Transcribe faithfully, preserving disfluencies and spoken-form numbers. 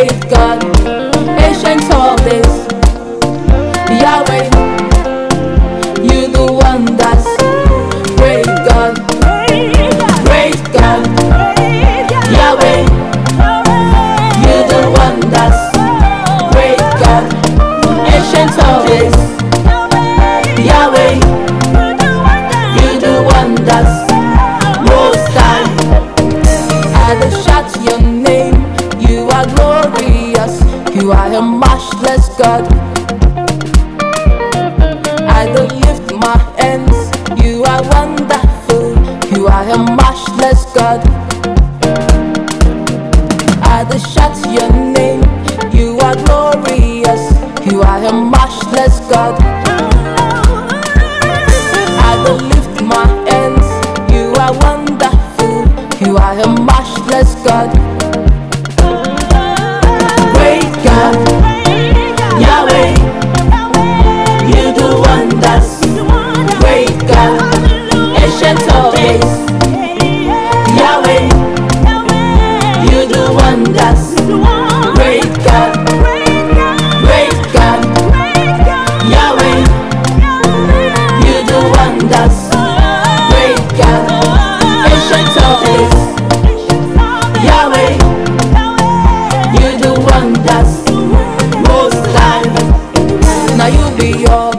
great God, ancient of days, Yahweh, you do wonders. Great God, great God, Yahweh, you do wonders. Great God, ancient of days, Yahweh, you do wonders. Most High, I will shout your name. You are glorious, you are a matchless God. I will lift my hands, you are wonderful, you are a matchless God. I will shout your name, you are glorious, you are a matchless God. I will lift my hands, you are wonderful, you are a matchless God. Great God, Yahweh, you do wonders. Great God, ancient of days, Yahweh, you do wonders. Great God, great God, Yahweh, you do wonders. Great God, ancient of days, Yahweh, you do wonders. Most High, now you be your